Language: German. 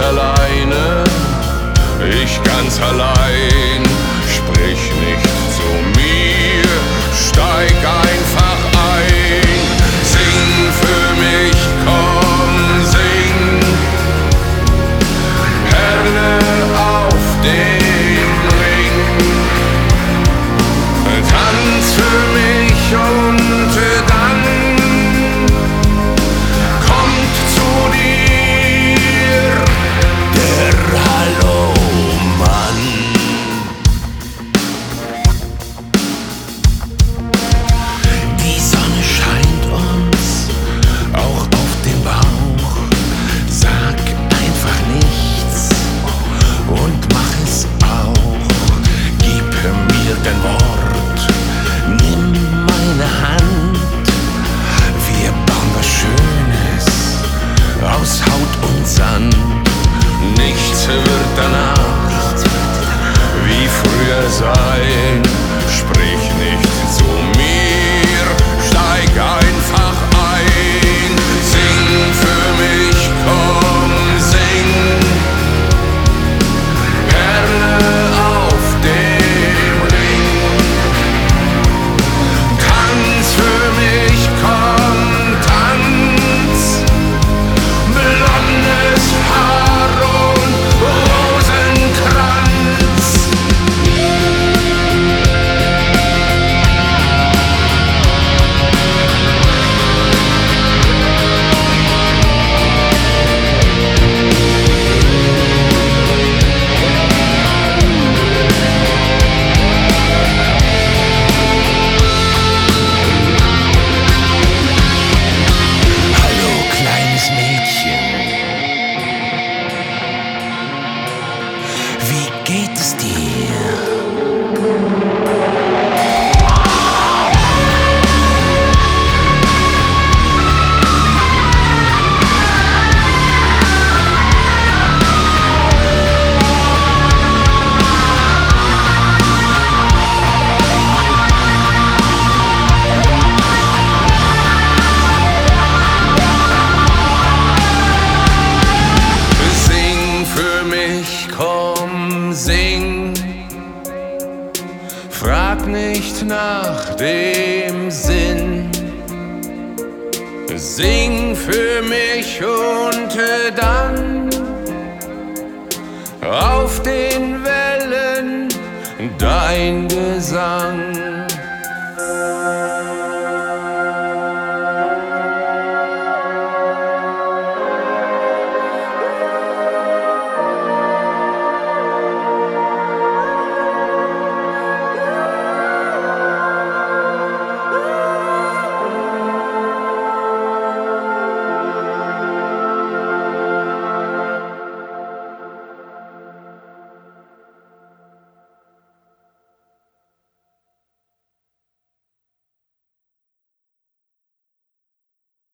alleine, ich ganz allein. Sprich nicht zu mir, steig einfach ein. Sing für mich, komm, sing. Perle auf dem Ring. Tanz für mich und dann kommt zu dir der Hallo-Mann. Die Sonne scheint uns auch auf den Bauch. Sag einfach nichts und mach es auch. Gib mir dein Wort, nimm meine Hand. Wir bauen was Schönes aus Haut und Sand. Nichts wird danach wie früher sein. Sprich nicht zu mir, steig einfach ein. Sing für mich, komm, sing. Perle auf dem Ring. Tanz für mich, komm, tanz. Blondes Haar und Rosenkranz. Hallo, kleines Mädchen. Wie geht es dir? Sing für mich, komm, sing. Frag nicht nach dem Sinn. Sing für mich und dann auf den Wellen dein Gesang.